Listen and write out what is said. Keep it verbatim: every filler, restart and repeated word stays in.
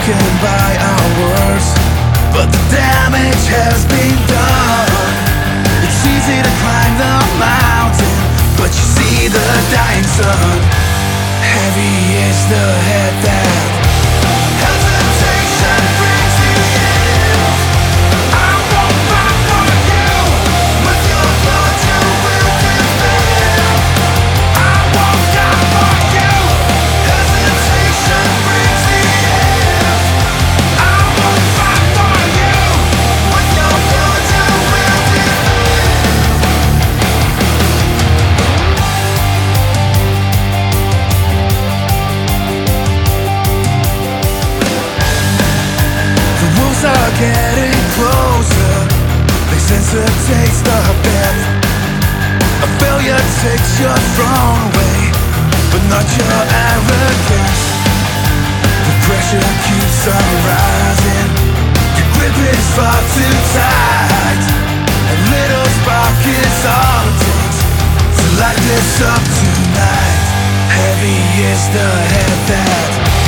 broken by our words, but the damage has been done. It's easy to climb the mountain, but you see the dying sun. Heavy is the head that hesitation brings the end. I won't fight for you. With your blood you will defend. I won't die for you. Hesitation brings the end. I won't fight for you. With your blood you will defend. The wolves are getting closer. They sense a taste of death. A failure takes your throne away, but not your arrogance. The pressure keeps on rising. Your grip is far too tight. A little spark is all it takes to light this up tonight. Heavy is the head that